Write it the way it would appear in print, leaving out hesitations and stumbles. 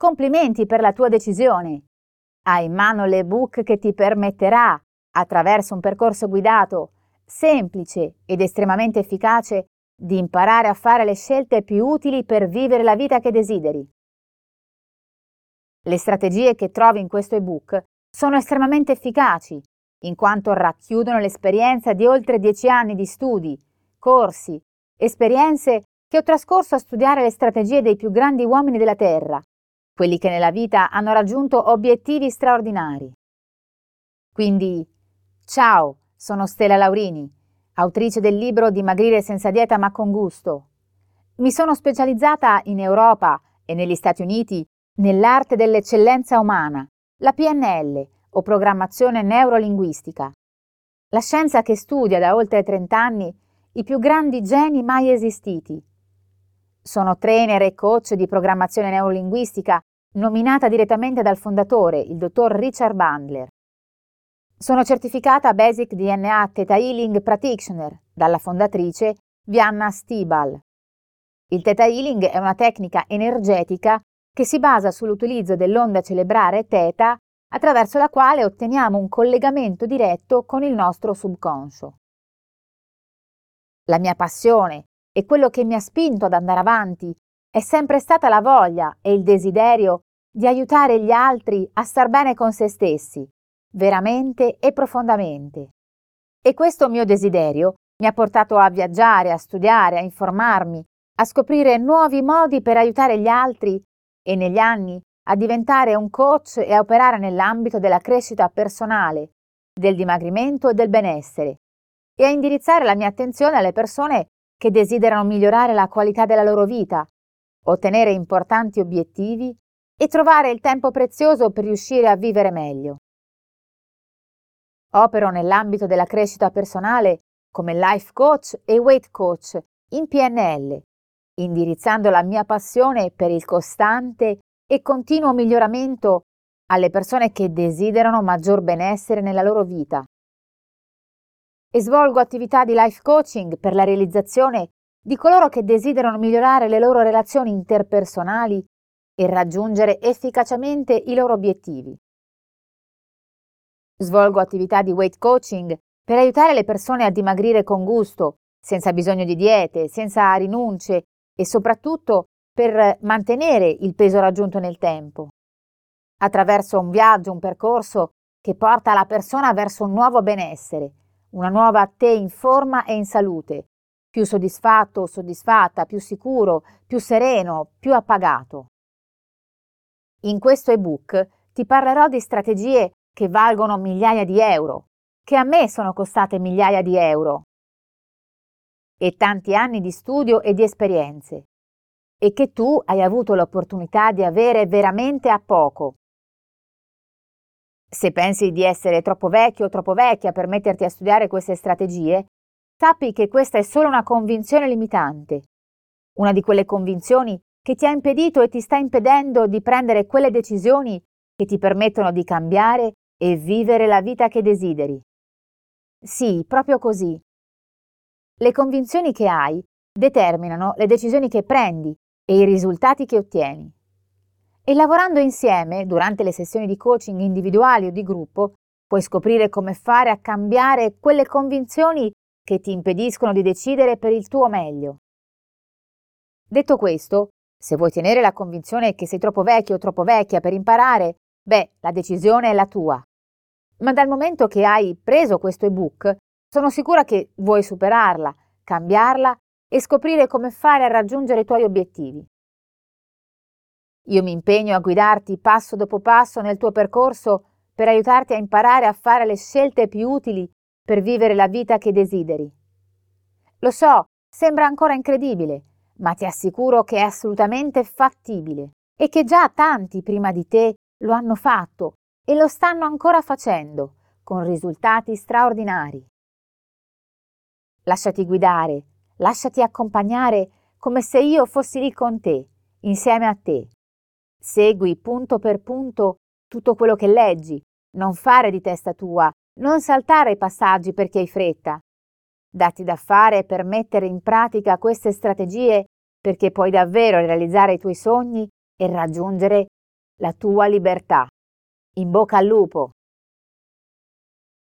Complimenti per la tua decisione! Hai in mano l'ebook che ti permetterà, attraverso un percorso guidato, semplice ed estremamente efficace, di imparare a fare le scelte più utili per vivere la vita che desideri. Le strategie che trovi in questo ebook sono estremamente efficaci, in quanto racchiudono l'esperienza di oltre 10 anni di studi, corsi, esperienze che ho trascorso a studiare le strategie dei più grandi uomini della Terra, quelli che nella vita hanno raggiunto obiettivi straordinari. Quindi, ciao, sono Stella Laurini, autrice del libro Dimagrire senza dieta ma con gusto. Mi sono specializzata in Europa e negli Stati Uniti nell'arte dell'eccellenza umana, la PNL o programmazione neurolinguistica, la scienza che studia da oltre 30 anni i più grandi geni mai esistiti. Sono trainer e coach di programmazione neurolinguistica nominata direttamente dal fondatore, il dottor Richard Bandler. Sono certificata Basic DNA Theta Healing Practitioner dalla fondatrice Vianna Stibal. Il Theta Healing è una tecnica energetica che si basa sull'utilizzo dell'onda cerebrale Theta, attraverso la quale otteniamo un collegamento diretto con il nostro subconscio. La mia passione e quello che mi ha spinto ad andare avanti è sempre stata la voglia e il desiderio di aiutare gli altri a star bene con se stessi, veramente e profondamente. E questo mio desiderio mi ha portato a viaggiare, a studiare, a informarmi, a scoprire nuovi modi per aiutare gli altri e negli anni a diventare un coach e a operare nell'ambito della crescita personale, del dimagrimento e del benessere, e a indirizzare la mia attenzione alle persone che desiderano migliorare la qualità della loro vita, ottenere importanti obiettivi e trovare il tempo prezioso per riuscire a vivere meglio. Opero nell'ambito della crescita personale come life coach e weight coach in PNL, indirizzando la mia passione per il costante e continuo miglioramento alle persone che desiderano maggior benessere nella loro vita. E svolgo attività di life coaching per la realizzazione di coloro che desiderano migliorare le loro relazioni interpersonali e raggiungere efficacemente i loro obiettivi. Svolgo attività di weight coaching per aiutare le persone a dimagrire con gusto, senza bisogno di diete, senza rinunce e soprattutto per mantenere il peso raggiunto nel tempo, attraverso un viaggio, un percorso che porta la persona verso un nuovo benessere, una nuova te in forma e in salute, più soddisfatto o soddisfatta, più sicuro, più sereno, più appagato. In questo ebook ti parlerò di strategie che valgono migliaia di euro, che a me sono costate migliaia di euro, e tanti anni di studio e di esperienze, e che tu hai avuto l'opportunità di avere veramente a poco. Se pensi di essere troppo vecchio o troppo vecchia per metterti a studiare queste strategie, sappi che questa è solo una convinzione limitante, una di quelle convinzioni che ti ha impedito e ti sta impedendo di prendere quelle decisioni che ti permettono di cambiare e vivere la vita che desideri. Sì, proprio così. Le convinzioni che hai determinano le decisioni che prendi e i risultati che ottieni. E lavorando insieme, durante le sessioni di coaching individuali o di gruppo, puoi scoprire come fare a cambiare quelle convinzioni che ti impediscono di decidere per il tuo meglio. Detto questo, se vuoi tenere la convinzione che sei troppo vecchio o troppo vecchia per imparare, la decisione è la tua. Ma dal momento che hai preso questo ebook, sono sicura che vuoi superarla, cambiarla e scoprire come fare a raggiungere i tuoi obiettivi. Io mi impegno a guidarti passo dopo passo nel tuo percorso per aiutarti a imparare a fare le scelte più utili per vivere la vita che desideri. Lo so, sembra ancora incredibile, ma ti assicuro che è assolutamente fattibile e che già tanti prima di te lo hanno fatto e lo stanno ancora facendo, con risultati straordinari. Lasciati guidare, lasciati accompagnare come se io fossi lì con te, insieme a te. Segui punto per punto tutto quello che leggi, non fare di testa tua, non saltare i passaggi perché hai fretta. Datti da fare per mettere in pratica queste strategie perché puoi davvero realizzare i tuoi sogni e raggiungere la tua libertà. In bocca al lupo!